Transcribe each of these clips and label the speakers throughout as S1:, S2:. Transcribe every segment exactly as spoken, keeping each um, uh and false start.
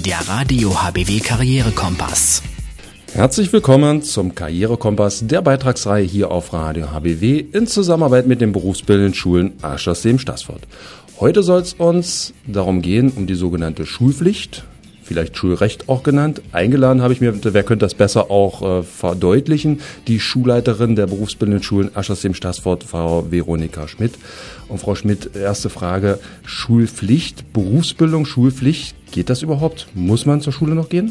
S1: der Radio H B W Karrierekompass.
S2: Herzlich willkommen zum Karrierekompass der Beitragsreihe hier auf Radio H B W in Zusammenarbeit mit den berufsbildenden Schulen Aschersleben-Staßfurt. Heute soll es uns darum gehen, um die sogenannte Schulpflicht, vielleicht Schulrecht auch genannt. Eingeladen habe ich mir, wer könnte das besser auch äh, verdeutlichen, die Schulleiterin der berufsbildenden Schulen Aschersleben-Staßfurt, Frau Veronika Schmidt. Und Frau Schmidt, erste Frage, Schulpflicht, Berufsbildung, Schulpflicht, geht das überhaupt? Muss man zur Schule noch gehen?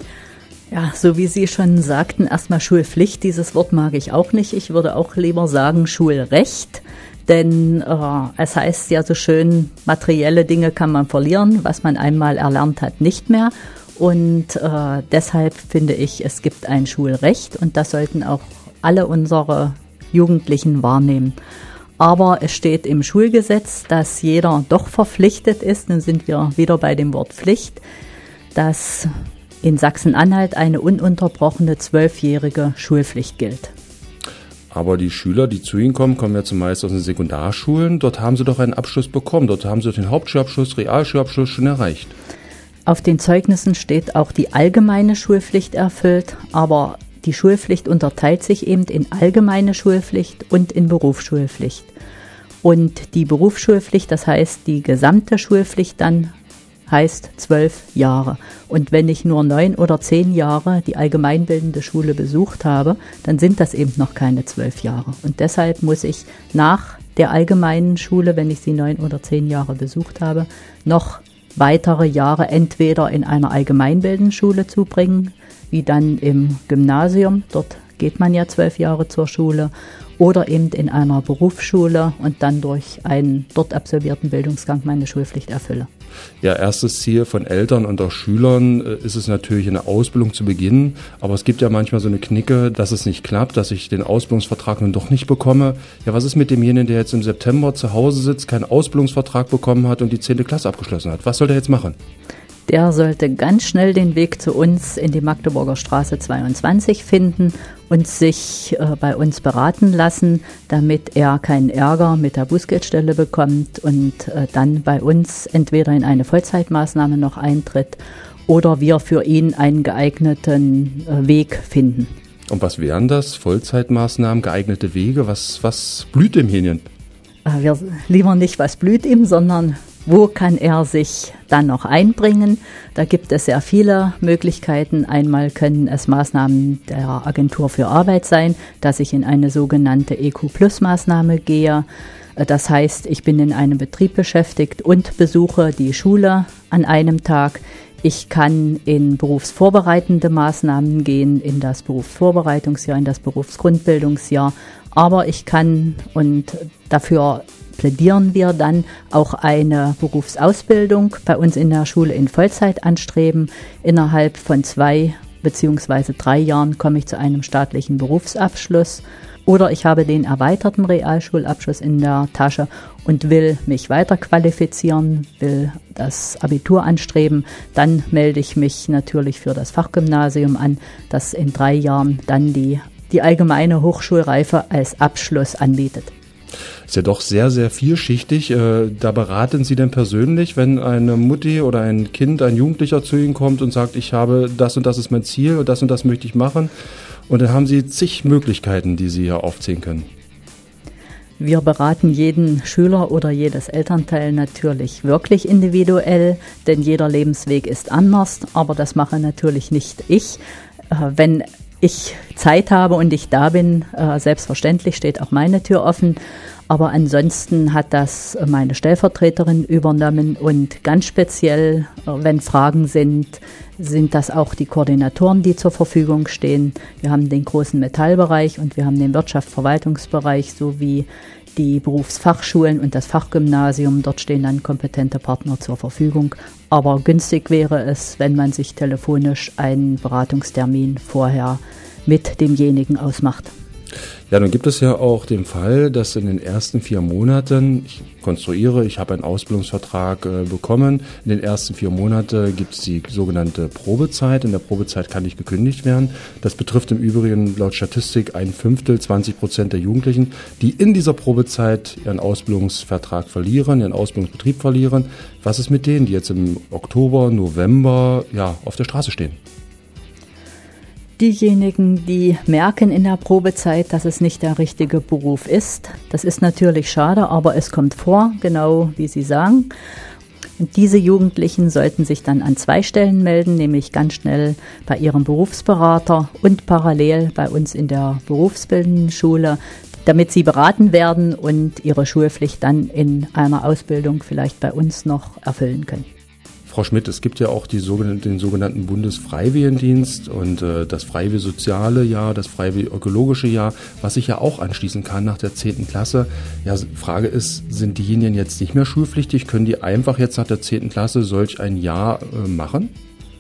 S3: Ja, so wie Sie schon sagten, erstmal Schulpflicht, dieses Wort mag ich auch nicht. Ich würde auch lieber sagen Schulrecht, denn äh, es heißt ja so schön, materielle Dinge kann man verlieren, was man einmal erlernt hat, nicht mehr. Und äh, deshalb finde ich, es gibt ein Schulrecht und das sollten auch alle unsere Jugendlichen wahrnehmen. Aber es steht im Schulgesetz, dass jeder doch verpflichtet ist, dann sind wir wieder bei dem Wort Pflicht, dass in Sachsen-Anhalt eine ununterbrochene zwölfjährige Schulpflicht gilt.
S2: Aber die Schüler, die zu Ihnen kommen, kommen ja zumeist aus den Sekundarschulen. Dort haben sie doch einen Abschluss bekommen. Dort haben sie den Hauptschulabschluss, Realschulabschluss schon erreicht.
S3: Auf den Zeugnissen steht auch die allgemeine Schulpflicht erfüllt, aber die Schulpflicht unterteilt sich eben in allgemeine Schulpflicht und in Berufsschulpflicht. Und die Berufsschulpflicht, das heißt die gesamte Schulpflicht dann, heißt zwölf Jahre. Und wenn ich nur neun oder zehn Jahre die allgemeinbildende Schule besucht habe, dann sind das eben noch keine zwölf Jahre. Und deshalb muss ich nach der allgemeinen Schule, wenn ich sie neun oder zehn Jahre besucht habe, noch weitere Jahre entweder in einer allgemeinbildenden Schule zubringen, wie dann im Gymnasium, dort geht man ja zwölf Jahre zur Schule, oder eben in einer Berufsschule und dann durch einen dort absolvierten Bildungsgang meine Schulpflicht erfülle.
S2: Ja, erstes Ziel von Eltern und auch Schülern äh, ist es natürlich, eine Ausbildung zu beginnen. Aber es gibt ja manchmal so eine Knicke, dass es nicht klappt, dass ich den Ausbildungsvertrag nun doch nicht bekomme. Ja, was ist mit demjenigen, der jetzt im September zu Hause sitzt, keinen Ausbildungsvertrag bekommen hat und die zehnte Klasse abgeschlossen hat? Was soll der jetzt machen?
S3: Der sollte ganz schnell den Weg zu uns in die Magdeburger Straße zweiundzwanzig finden und sich äh, bei uns beraten lassen, damit er keinen Ärger mit der Bußgeldstelle bekommt und äh, dann bei uns entweder in eine Vollzeitmaßnahme noch eintritt oder wir für ihn einen geeigneten äh, Weg finden.
S2: Und was wären das? Vollzeitmaßnahmen, geeignete Wege? Was, was blüht demjenigen?
S3: Äh, wir lieber nicht, was blüht ihm, sondern wo kann er sich dann noch einbringen? Da gibt es sehr viele Möglichkeiten. Einmal können es Maßnahmen der Agentur für Arbeit sein, dass ich in eine sogenannte E Q-Plus-Maßnahme gehe. Das heißt, ich bin in einem Betrieb beschäftigt und besuche die Schule an einem Tag. Ich kann in berufsvorbereitende Maßnahmen gehen, in das Berufsvorbereitungsjahr, in das Berufsgrundbildungsjahr. Aber ich kann, und dafür plädieren wir dann, auch eine Berufsausbildung bei uns in der Schule in Vollzeit anstreben. Innerhalb von zwei beziehungsweise drei Jahren komme ich zu einem staatlichen Berufsabschluss. Oder ich habe den erweiterten Realschulabschluss in der Tasche und will mich weiter qualifizieren, will das Abitur anstreben. Dann melde ich mich natürlich für das Fachgymnasium an, das in drei Jahren dann die, die allgemeine Hochschulreife als Abschluss anbietet.
S2: Ist ja doch sehr, sehr vielschichtig. Da beraten Sie denn persönlich, wenn eine Mutti oder ein Kind, ein Jugendlicher zu Ihnen kommt und sagt, ich habe das und das ist mein Ziel und das und das möchte ich machen. Und dann haben Sie zig Möglichkeiten, die Sie hier aufzählen können.
S3: Wir beraten jeden Schüler oder jedes Elternteil natürlich wirklich individuell, denn jeder Lebensweg ist anders, aber das mache natürlich nicht ich. Wenn ich Zeit habe und ich da bin, äh, selbstverständlich steht auch meine Tür offen. Aber ansonsten hat das meine Stellvertreterin übernommen und ganz speziell, äh, wenn Fragen sind, sind das auch die Koordinatoren, die zur Verfügung stehen. Wir haben den großen Metallbereich und wir haben den Wirtschaftsverwaltungsbereich sowie die Berufsfachschulen und das Fachgymnasium. Dort stehen dann kompetente Partner zur Verfügung. Aber günstig wäre es, wenn man sich telefonisch einen Beratungstermin vorher mit demjenigen ausmacht.
S2: Ja, nun gibt es ja auch den Fall, dass in den ersten vier Monaten, ich konstruiere, ich habe einen Ausbildungsvertrag äh, bekommen, in den ersten vier Monaten gibt es die sogenannte Probezeit. In der Probezeit kann ich gekündigt werden. Das betrifft im Übrigen laut Statistik ein Fünftel, zwanzig Prozent der Jugendlichen, die in dieser Probezeit ihren Ausbildungsvertrag verlieren, ihren Ausbildungsbetrieb verlieren. Was ist mit denen, die jetzt im Oktober, November ja, auf der Straße stehen?
S3: Diejenigen, die merken in der Probezeit, dass es nicht der richtige Beruf ist, das ist natürlich schade, aber es kommt vor, genau wie Sie sagen. Und diese Jugendlichen sollten sich dann an zwei Stellen melden, nämlich ganz schnell bei ihrem Berufsberater und parallel bei uns in der berufsbildenden Schule, damit sie beraten werden und ihre Schulpflicht dann in einer Ausbildung vielleicht bei uns noch erfüllen können.
S2: Frau Schmidt, es gibt ja auch die sogenannten, den sogenannten Bundesfreiwilligendienst und äh, das Freiwillig-Soziale Jahr, das Freiwillig-Ökologische Jahr, was ich ja auch anschließen kann nach der zehnten Klasse. Ja, Frage ist, sind diejenigen jetzt nicht mehr schulpflichtig? Können die einfach jetzt nach der zehnten Klasse solch ein Jahr äh, machen?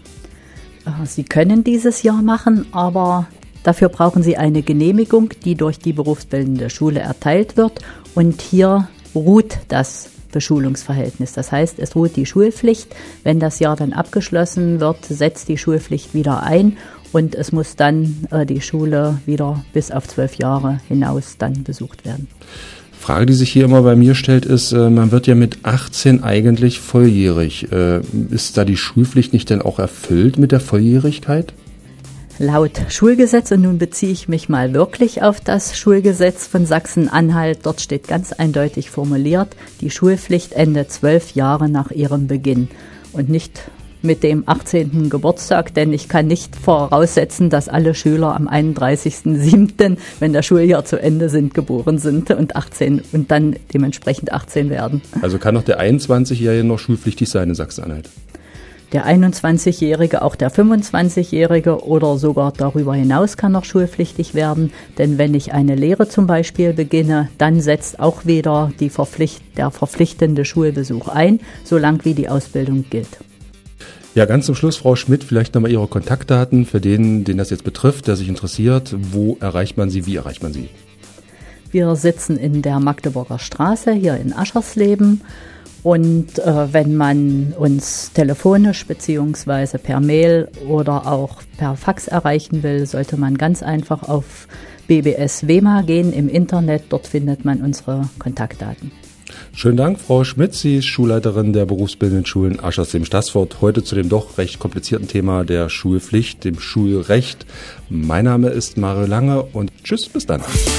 S3: Sie können dieses Jahr machen, aber dafür brauchen Sie eine Genehmigung, die durch die berufsbildende Schule erteilt wird. Und hier ruht das Beschulungsverhältnis. Das heißt, es ruht die Schulpflicht. Wenn das Jahr dann abgeschlossen wird, setzt die Schulpflicht wieder ein und es muss dann äh, die Schule wieder bis auf zwölf Jahre hinaus dann besucht werden.
S2: Frage, die sich hier immer bei mir stellt, ist, äh, man wird ja mit achtzehn eigentlich volljährig. Äh, ist da die Schulpflicht nicht denn auch erfüllt mit der Volljährigkeit?
S3: Laut Schulgesetz, und nun beziehe ich mich mal wirklich auf das Schulgesetz von Sachsen-Anhalt, dort steht ganz eindeutig formuliert, die Schulpflicht endet zwölf Jahre nach ihrem Beginn und nicht mit dem achtzehnten Geburtstag, denn ich kann nicht voraussetzen, dass alle Schüler am einunddreißigsten siebten, wenn das Schuljahr zu Ende sind, geboren sind und achtzehn und dann dementsprechend achtzehn werden.
S2: Also kann noch der einundzwanzigjährige noch schulpflichtig sein in Sachsen-Anhalt?
S3: Der einundzwanzigjährige, auch der fünfundzwanzigjährige oder sogar darüber hinaus kann noch schulpflichtig werden. Denn wenn ich eine Lehre zum Beispiel beginne, dann setzt auch wieder die Verpflicht, der verpflichtende Schulbesuch ein, solange wie die Ausbildung gilt.
S2: Ja, ganz zum Schluss, Frau Schmidt, vielleicht nochmal Ihre Kontaktdaten für den, den das jetzt betrifft, der sich interessiert. Wo erreicht man Sie, wie erreicht man Sie?
S3: Wir sitzen in der Magdeburger Straße hier in Aschersleben. Und äh, wenn man uns telefonisch beziehungsweise per Mail oder auch per Fax erreichen will, sollte man ganz einfach auf B B S WEMA gehen im Internet. Dort findet man unsere Kontaktdaten.
S2: Schönen Dank, Frau Schmidt. Sie ist Schulleiterin der berufsbildenden Schulen Aschersleben-Staßfurt. Heute zu dem doch recht komplizierten Thema der Schulpflicht, dem Schulrecht. Mein Name ist Mario Lange und tschüss, bis dann.